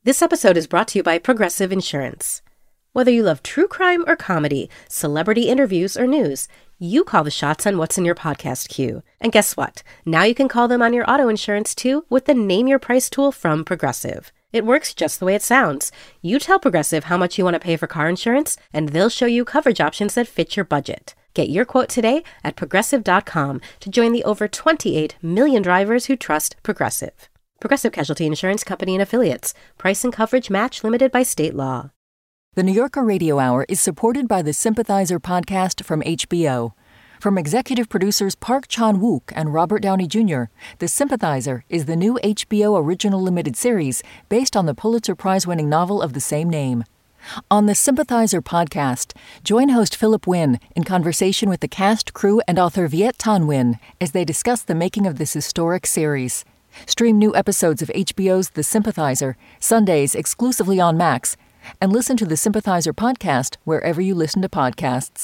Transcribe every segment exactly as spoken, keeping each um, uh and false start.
This episode is brought to you by Progressive Insurance. Whether you love true crime or comedy, celebrity interviews or news, you call the shots on what's in your podcast queue. And guess what? Now you can call them on your auto insurance too with the Name Your Price tool from Progressive. It works just the way it sounds. You tell Progressive how much you want to pay for car insurance, and they'll show you coverage options that fit your budget. Get your quote today at progressive dot com to join the over twenty-eight million drivers who trust Progressive. Progressive Casualty Insurance Company and Affiliates. Price and coverage match limited by state law. The New Yorker Radio Hour is supported by the Sympathizer podcast from H B O. From executive producers Park Chan-wook and Robert Downey Junior, The Sympathizer is the new H B O original limited series based on the Pulitzer Prize-winning novel of the same name. On the Sympathizer podcast, join host Philip Wynn in conversation with the cast, crew, and author Viet Thanh Nguyen as they discuss the making of this historic series. Stream new episodes of H B O's The Sympathizer, Sundays exclusively on Max, and listen to the Sympathizer podcast wherever you listen to podcasts.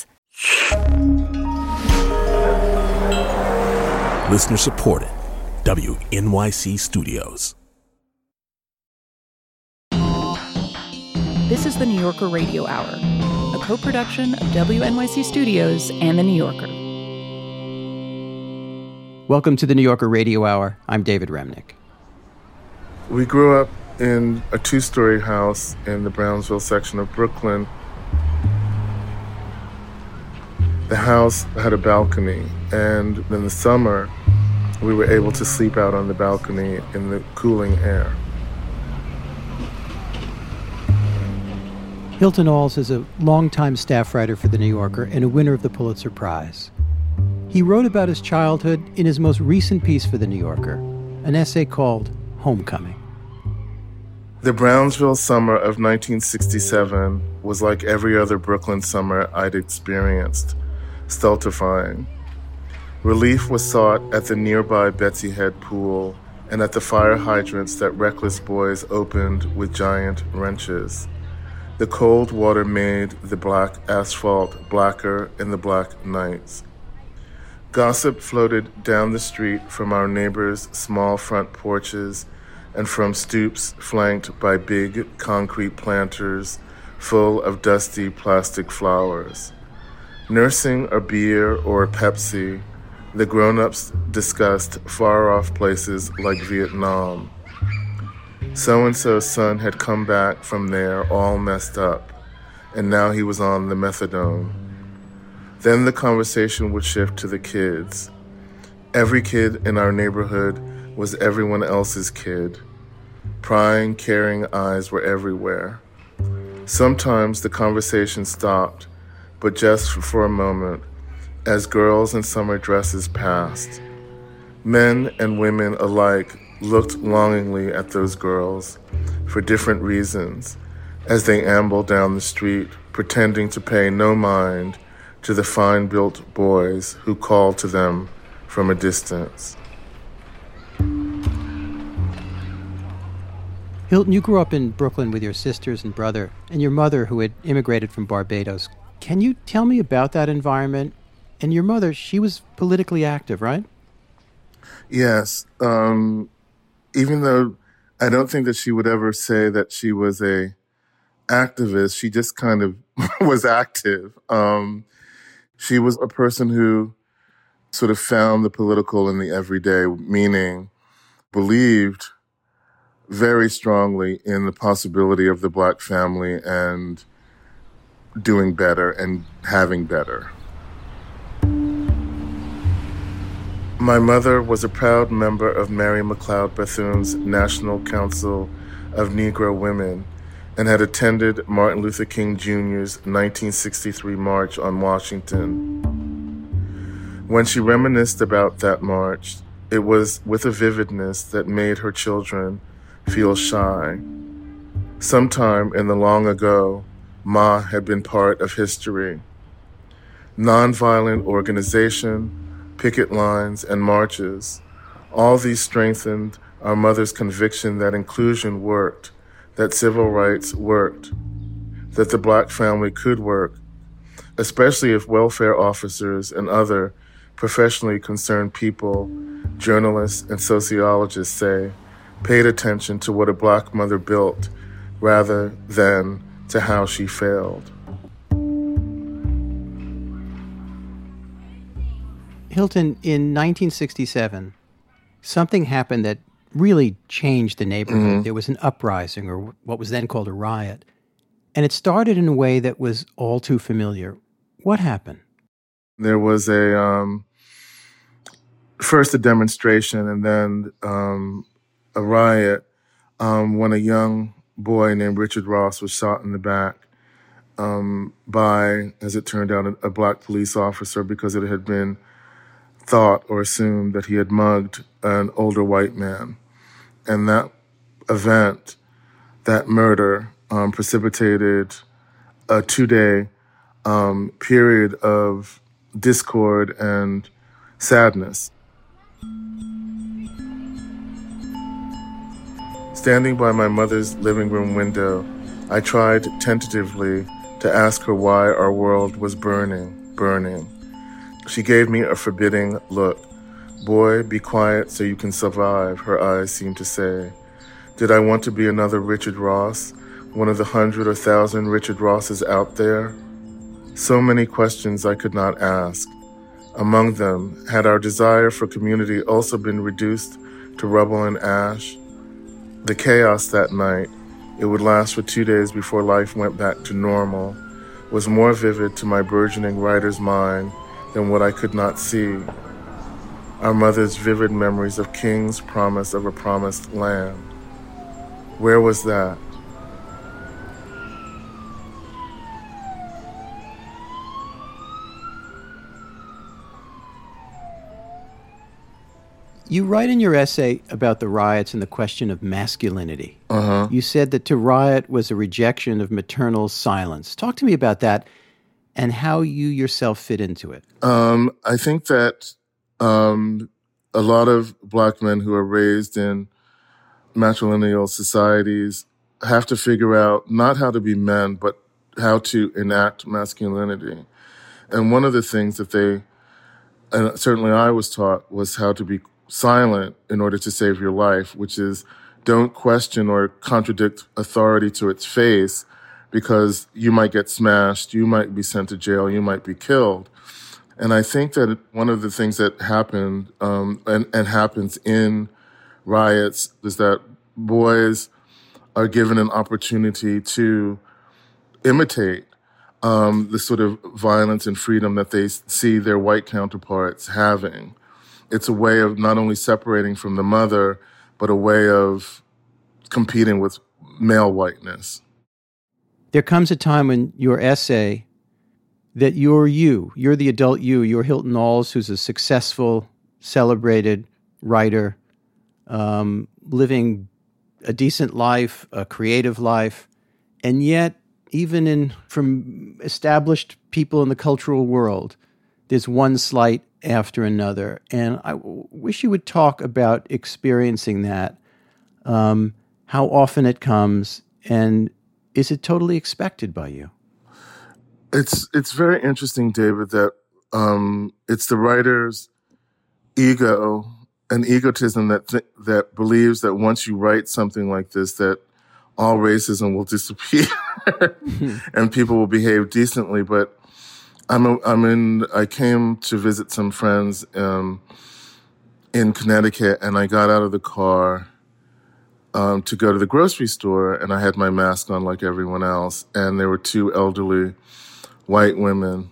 Listener supported. W N Y C Studios. This is the New Yorker Radio Hour, a co-production of W N Y C Studios and the New Yorker. Welcome to the New Yorker Radio Hour. I'm David Remnick. We grew up in a two-story house in the Brownsville section of Brooklyn. The house had a balcony, and in the summer, we were able to sleep out on the balcony in the cooling air. Hilton Als is a longtime staff writer for The New Yorker and a winner of the Pulitzer Prize. He wrote about his childhood in his most recent piece for The New Yorker, an essay called Homecoming. The Brownsville summer of nineteen sixty-seven was like every other Brooklyn summer I'd experienced, stultifying. Relief was sought at the nearby Betsy Head pool and at the fire hydrants that reckless boys opened with giant wrenches. The cold water made the black asphalt blacker in the black nights. Gossip floated down the street from our neighbors' small front porches and from stoops flanked by big concrete planters full of dusty plastic flowers. Nursing a beer or a Pepsi, the grown-ups discussed far-off places like Vietnam. So-and-so's son had come back from there all messed up, and now he was on the methadone. Then the conversation would shift to the kids. Every kid in our neighborhood was everyone else's kid. Prying, caring eyes were everywhere. Sometimes the conversation stopped, but just for a moment, as girls in summer dresses passed. Men and women alike looked longingly at those girls for different reasons as they ambled down the street, pretending to pay no mind to the fine-built boys who called to them from a distance. Hilton, you grew up in Brooklyn with your sisters and brother, and your mother, who had immigrated from Barbados. Can you tell me about that environment? And your mother, she was politically active, right? Yes. Um, even though I don't think that she would ever say that she was a activist, she just kind of was active. Um, she was a person who sort of found the political in the everyday, meaning believed very strongly in the possibility of the Black family and doing better and having better. My mother was a proud member of Mary McLeod Bethune's National Council of Negro Women and had attended Martin Luther King Junior's nineteen sixty-three March on Washington. When she reminisced about that march, it was with a vividness that made her children feel shy. Sometime in the long ago, Ma had been part of history. Nonviolent organization, picket lines, and marches, all these strengthened our mother's conviction that inclusion worked, that civil rights worked, that the Black family could work, especially if welfare officers and other professionally concerned people, journalists and sociologists say, paid attention to what a Black mother built rather than to how she failed. Hilton, in nineteen sixty-seven, something happened that really changed the neighborhood. Mm-hmm. There was an uprising, or what was then called a riot. And it started in a way that was all too familiar. What happened? There was a, um, first a demonstration and then um, a riot um, when a young boy named Richard Ross was shot in the back um, by, as it turned out, a, a black police officer because it had been thought or assumed that he had mugged an older white man. And that event, that murder, um, precipitated a two-day um, period of discord and sadness. Standing by my mother's living room window, I tried tentatively to ask her why our world was burning, burning. She gave me a forbidding look. "Boy, be quiet so you can survive," her eyes seemed to say. Did I want to be another Richard Ross, one of the hundred or thousand Richard Rosses out there? So many questions I could not ask. Among them, had our desire for community also been reduced to rubble and ash? The chaos that night, it would last for two days before life went back to normal, was more vivid to my burgeoning writer's mind than what I could not see. Our mother's vivid memories of King's promise of a promised land. Where was that? You write in your essay about the riots and the question of masculinity. Uh-huh. You said that to riot was a rejection of maternal silence. Talk to me about that and how you yourself fit into it. Um, I think that um, a lot of black men who are raised in matrilineal societies have to figure out not how to be men, but how to enact masculinity. And one of the things that they, and certainly I was taught, was how to be silent in order to save your life, which is don't question or contradict authority to its face, because you might get smashed, you might be sent to jail, you might be killed. And I think that one of the things that happened um, and, and happens in riots is that boys are given an opportunity to imitate um, the sort of violence and freedom that they see their white counterparts having. It's a way of not only separating from the mother, but a way of competing with male whiteness. There comes a time in your essay that you're you, you're the adult you, you're Hilton Als, who's a successful, celebrated writer, um, living a decent life, a creative life, and yet even in from established people in the cultural world, there's one slight after another. And I w- wish you would talk about experiencing that, um, how often it comes, and is it totally expected by you? It's it's very interesting, David, that um, it's the writer's ego and egotism that th- that believes that once you write something like this, that all racism will disappear and people will behave decently. But I'm a, I'm in. I came to visit some friends um, in Connecticut, and I got out of the car um, to go to the grocery store, and I had my mask on like everyone else, and there were two elderly white women,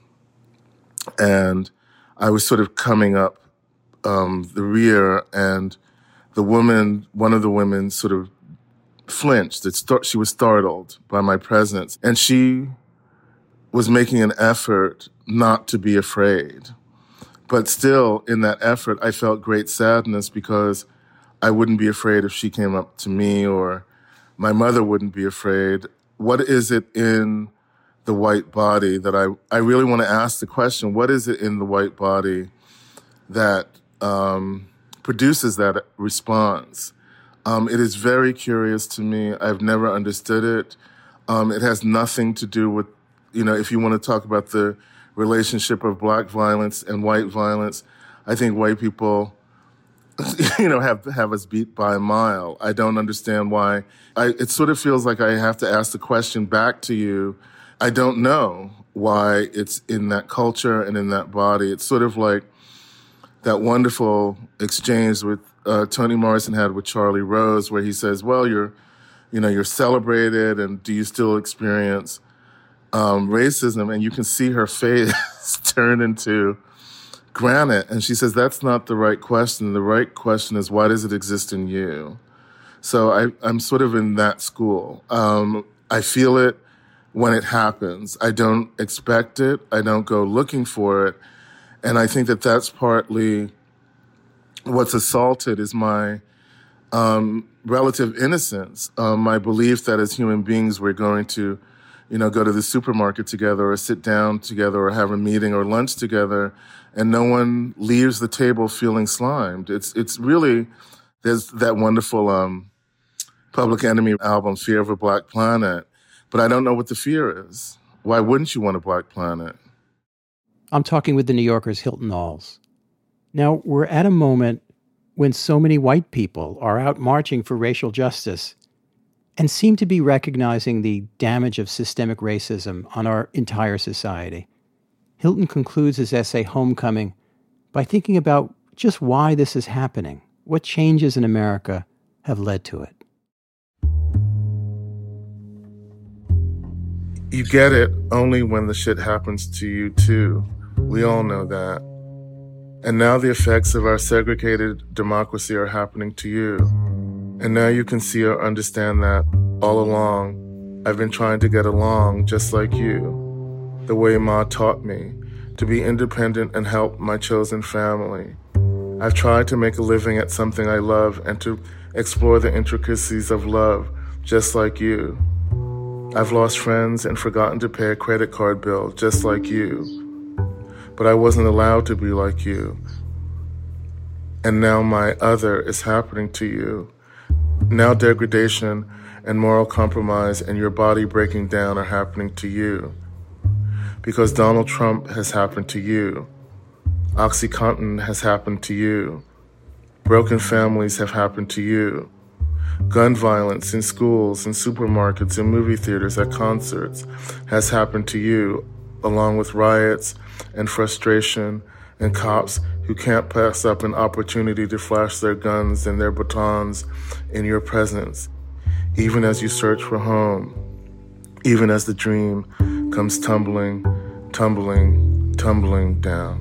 and I was sort of coming up um, the rear, and the woman, one of the women, sort of flinched. It start, she was startled by my presence, and she was making an effort not to be afraid. But still, in that effort, I felt great sadness because I wouldn't be afraid if she came up to me, or my mother wouldn't be afraid. What is it in the white body that I, I really want to ask the question, what is it in the white body that um, produces that response? Um, it is very curious to me. I've never understood it. Um, it has nothing to do with, you know, if you want to talk about the relationship of black violence and white violence, I think white people you know, have have us beat by a mile. I don't understand why. I, it sort of feels like I have to ask the question back to you. I don't know why it's in that culture and in that body. It's sort of like that wonderful exchange with uh, Toni Morrison had with Charlie Rose, where he says, well, you're, you know, you're celebrated, and do you still experience um, racism? And you can see her face turn into granite. And she says, that's not the right question. The right question is, why does it exist in you? So I, I'm sort of in that school. Um, I feel it when it happens. I don't expect it. I don't go looking for it. And I think that that's partly what's assaulted is my um, relative innocence, um, my belief that as human beings we're going to, you know, go to the supermarket together or sit down together or have a meeting or lunch together, and no one leaves the table feeling slimed. It's it's really, there's that wonderful um, Public Enemy album, Fear of a Black Planet, but I don't know what the fear is. Why wouldn't you want a black planet? I'm talking with the New Yorker's Hilton Als. Now, we're at a moment when so many white people are out marching for racial justice and seem to be recognizing the damage of systemic racism on our entire society. Hilton concludes his essay, Homecoming, by thinking about just why this is happening, what changes in America have led to it. You get it only when the shit happens to you, too. We all know that. And now the effects of our segregated democracy are happening to you. And now you can see or understand that all along, I've been trying to get along just like you. The way Ma taught me, to be independent and help my chosen family. I've tried to make a living at something I love and to explore the intricacies of love, just like you. I've lost friends and forgotten to pay a credit card bill, just like you. But I wasn't allowed to be like you. And now my other is happening to you. Now degradation and moral compromise and your body breaking down are happening to you. Because Donald Trump has happened to you. OxyContin has happened to you. Broken families have happened to you. Gun violence in schools, in supermarkets, in movie theaters, at concerts has happened to you, along with riots and frustration and cops who can't pass up an opportunity to flash their guns and their batons in your presence, even as you search for home, even as the dream comes tumbling, tumbling, tumbling down.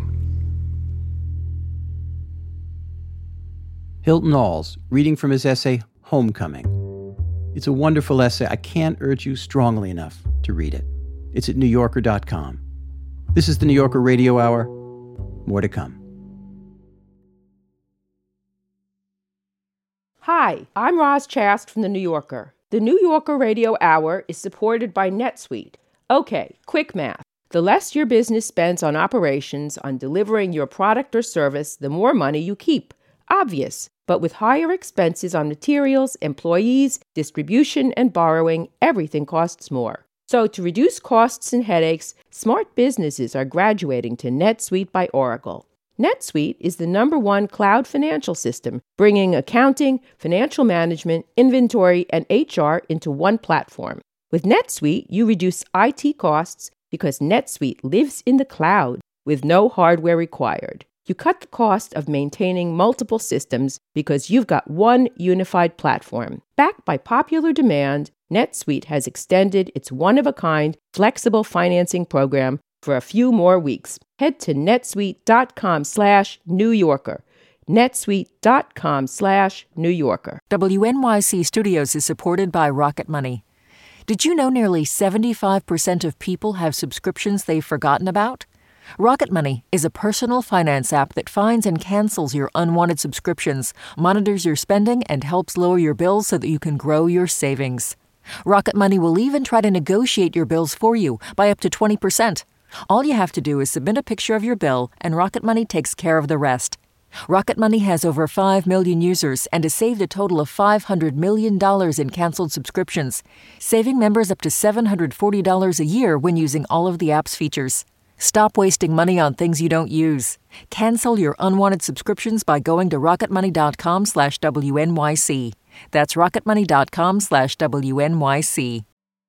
Hilton Als, reading from his essay, Homecoming. It's a wonderful essay. I can't urge you strongly enough to read it. It's at new yorker dot com. This is the New Yorker Radio Hour. More to come. Hi, I'm Roz Chast from The New Yorker. The New Yorker Radio Hour is supported by NetSuite. Okay, quick math. The less your business spends on operations, on delivering your product or service, the more money you keep. Obvious. But with higher expenses on materials, employees, distribution, and borrowing, everything costs more. So to reduce costs and headaches, smart businesses are graduating to NetSuite by Oracle. NetSuite is the number one cloud financial system, bringing accounting, financial management, inventory, and H R into one platform. With NetSuite, you reduce I T costs because NetSuite lives in the cloud with no hardware required. You cut the cost of maintaining multiple systems because you've got one unified platform. Backed by popular demand, NetSuite has extended its one-of-a-kind flexible financing program for a few more weeks. Head to netsuite.com slash New Yorker. netsuite.com slash New Yorker. W N Y C Studios is supported by Rocket Money. Did you know nearly seventy-five percent of people have subscriptions they've forgotten about? Rocket Money is a personal finance app that finds and cancels your unwanted subscriptions, monitors your spending, and helps lower your bills so that you can grow your savings. Rocket Money will even try to negotiate your bills for you by up to twenty percent. All you have to do is submit a picture of your bill, and Rocket Money takes care of the rest. Rocket Money has over five million users and has saved a total of five hundred million dollars in canceled subscriptions, saving members up to seven hundred forty dollars a year when using all of the app's features. Stop wasting money on things you don't use. Cancel your unwanted subscriptions by going to rocketmoney.com slash WNYC. That's rocketmoney.com slash WNYC.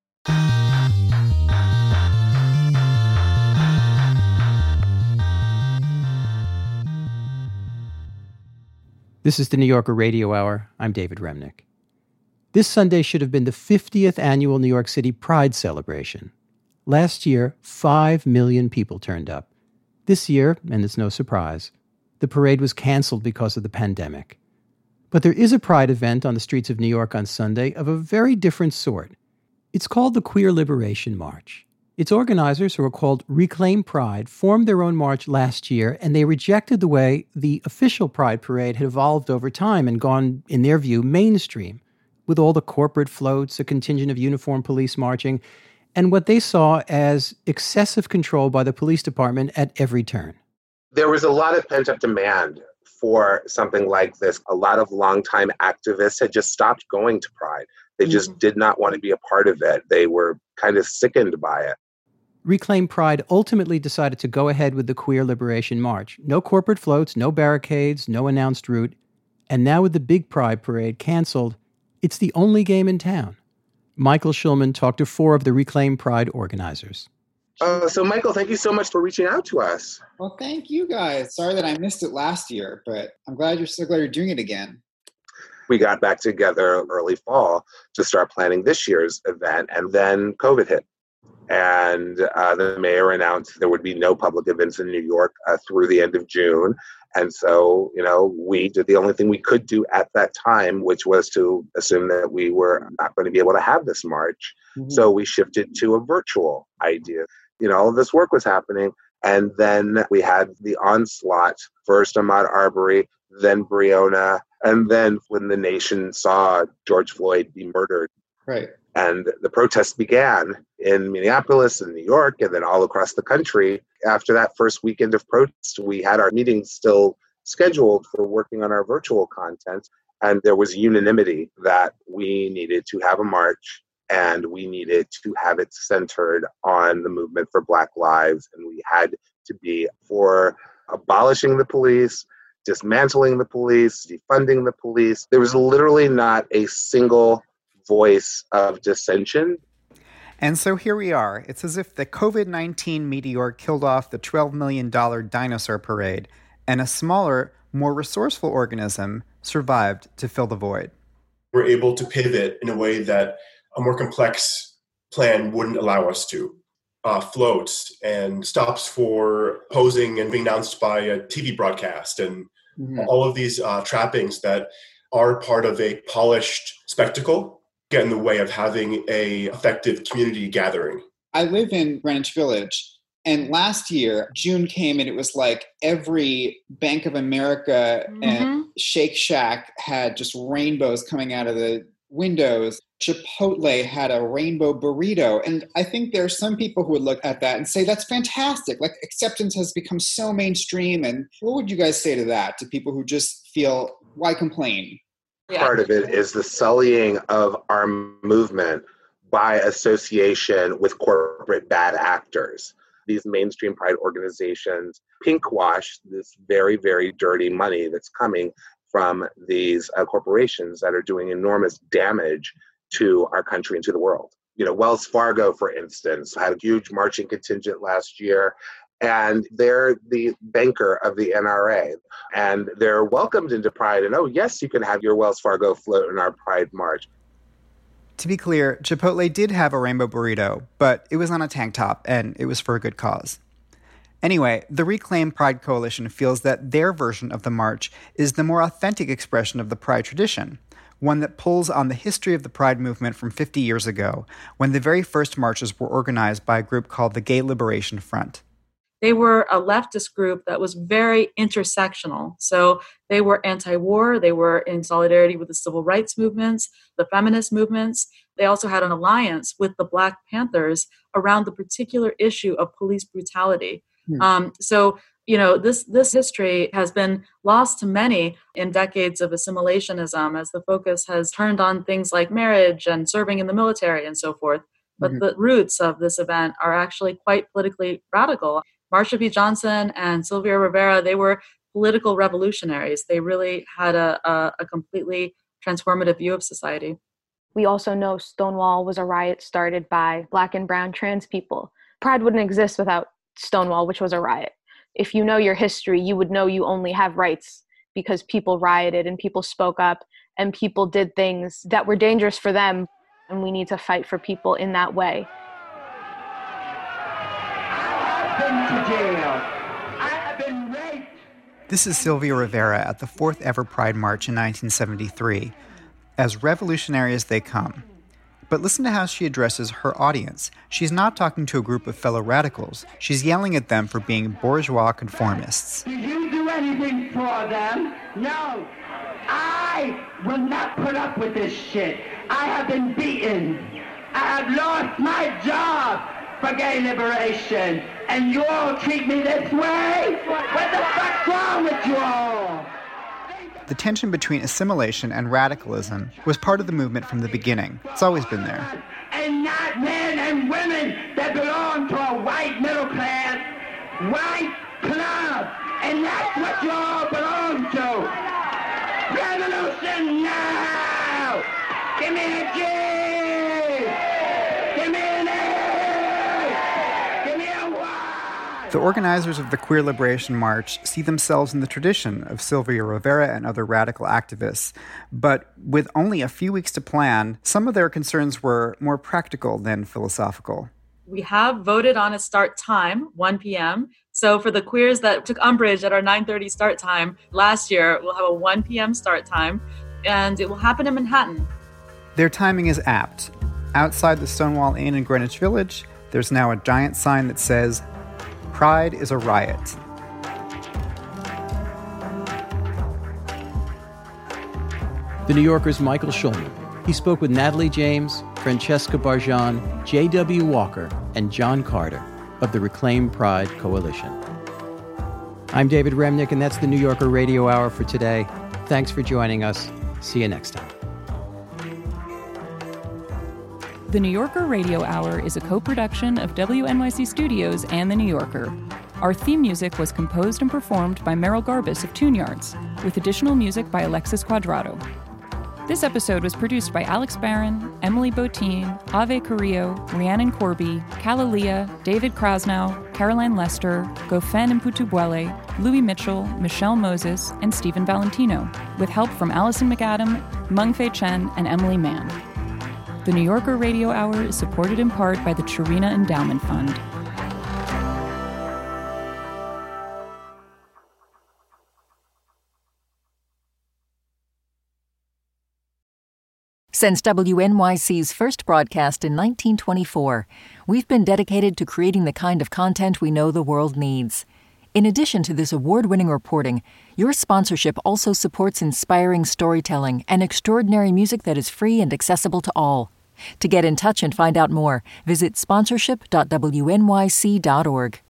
This is the New Yorker Radio Hour. I'm David Remnick. This Sunday should have been the fiftieth annual New York City Pride celebration. Last year, five million people turned up. This year, and it's no surprise, the parade was canceled because of the pandemic. But there is a Pride event on the streets of New York on Sunday of a very different sort. It's called the Queer Liberation March. Its organizers, who are called Reclaim Pride, formed their own march last year, and they rejected the way the official Pride parade had evolved over time and gone, in their view, mainstream, with all the corporate floats, a contingent of uniformed police marching, and what they saw as excessive control by the police department at every turn. There was a lot of pent-up demand for something like this. A lot of longtime activists had just stopped going to Pride. They just mm-hmm. did not want to be a part of it. They were kind of sickened by it. Reclaim Pride ultimately decided to go ahead with the Queer Liberation March. No corporate floats, no barricades, no announced route. And now with the big Pride parade canceled, it's the only game in town. Michael Schulman talked to four of the Reclaim Pride organizers. Uh, so, Michael, thank you so much for reaching out to us. Well, thank you guys. Sorry that I missed it last year, but I'm glad you're so glad you're doing it again. We got back together early fall to start planning this year's event, and then COVID hit. And uh, the mayor announced there would be no public events in New York uh, through the end of June. And so, you know, we did the only thing we could do at that time, which was to assume that we were not going to be able to have this march. Mm-hmm. So we shifted to a virtual idea. You know, all of this work was happening. And then we had the onslaught, first Ahmaud Arbery, then Breonna, and then when the nation saw George Floyd be murdered. Right. And the protests began in Minneapolis and New York and then all across the country. After that first weekend of protests, we had our meetings still scheduled for working on our virtual content. And there was unanimity that we needed to have a march and we needed to have it centered on the movement for Black lives. And we had to be for abolishing the police, dismantling the police, defunding the police. There was literally not a single voice of dissension. And so here we are. It's as if the covid nineteen meteor killed off the twelve million dollars dinosaur parade, and a smaller, more resourceful organism survived to fill the void. We're able to pivot in a way that a more complex plan wouldn't allow us to. Uh, floats and stops for posing and being announced by a T V broadcast and mm-hmm. all of these uh, trappings that are part of a polished spectacle get in the way of having a effective community gathering. I live in Greenwich Village, and last year, June came and it was like every Bank of America mm-hmm. and Shake Shack had just rainbows coming out of the windows. Chipotle had a rainbow burrito. And I think there are some people who would look at that and say, that's fantastic. Like, acceptance has become so mainstream. And what would you guys say to that, to people who just feel, why complain? Yeah. Part of it is the sullying of our movement by association with corporate bad actors. These mainstream pride organizations pinkwash this very, very dirty money that's coming from these uh, corporations that are doing enormous damage to our country and to the world. You know, Wells Fargo, for instance, had a huge marching contingent last year, and they're the banker of the N R A, and they're welcomed into Pride. And, oh, yes, you can have your Wells Fargo float in our Pride March. To be clear, Chipotle did have a rainbow burrito, but it was on a tank top, and it was for a good cause. Anyway, the Reclaim Pride Coalition feels that their version of the march is the more authentic expression of the Pride tradition, one that pulls on the history of the Pride movement from fifty years ago, when the very first marches were organized by a group called the Gay Liberation Front. They were a leftist group that was very intersectional. So they were anti-war, they were in solidarity with the civil rights movements, the feminist movements. They also had an alliance with the Black Panthers around the particular issue of police brutality. Hmm. Um, so, you know, this this history has been lost to many in decades of assimilationism as the focus has turned on things like marriage and serving in the military and so forth. But mm-hmm. the roots of this event are actually quite politically radical. Marsha P. Johnson and Sylvia Rivera, they were political revolutionaries. They really had a, a, a completely transformative view of society. We also know Stonewall was a riot started by Black and brown trans people. Pride wouldn't exist without Stonewall, which was a riot. If you know your history, you would know you only have rights because people rioted and people spoke up and people did things that were dangerous for them. And we need to fight for people in that way. Been to jail. I have been raped. This is Sylvia Rivera at the fourth ever Pride March in nineteen seventy-three, as revolutionary as they come. But listen to how she addresses her audience. She's not talking to a group of fellow radicals. She's yelling at them for being bourgeois conformists. Did you do anything for them? No. I will not put up with this shit. I have been beaten. I have lost my job for gay liberation. And you all treat me this way? What the fuck's wrong with you all? The tension between assimilation and radicalism was part of the movement from the beginning. It's always been there. And not men and women that belong to a white middle class, white club. And that's what you all belong to. Revolution now! Give me a G! Give me an A! Give me a Y! The organizers of the Queer Liberation March see themselves in the tradition of Sylvia Rivera and other radical activists. But with only a few weeks to plan, some of their concerns were more practical than philosophical. We have voted on a start time, one p.m. So for the queers that took umbrage at our nine thirty start time last year, we'll have a one p.m. start time, and it will happen in Manhattan. Their timing is apt. Outside the Stonewall Inn in Greenwich Village, there's now a giant sign that says, "Pride is a riot." The New Yorker's Michael Schulman. He spoke with Natalie James, Francesca Barjan, J W. Walker, and John Carter of the Reclaim Pride Coalition. I'm David Remnick, and that's the New Yorker Radio Hour for today. Thanks for joining us. See you next time. The New Yorker Radio Hour is a co-production of W N Y C Studios and The New Yorker. Our theme music was composed and performed by Merrill Garbus of Tune Yards, with additional music by Alexis Cuadrado. This episode was produced by Alex Barron, Emily Botine, Ave Carrillo, Rhiannon Corby, Kalalia, David Krasnow, Caroline Lester, Gofen Mputubuele, Louis Mitchell, Michelle Moses, and Stephen Valentino, with help from Allison McAdam, Mengfei Chen, and Emily Mann. The New Yorker Radio Hour is supported in part by the Chirina Endowment Fund. Since W N Y C's first broadcast in nineteen twenty-four, we've been dedicated to creating the kind of content we know the world needs. In addition to this award-winning reporting, your sponsorship also supports inspiring storytelling and extraordinary music that is free and accessible to all. To get in touch and find out more, visit sponsorship dot w n y c dot org.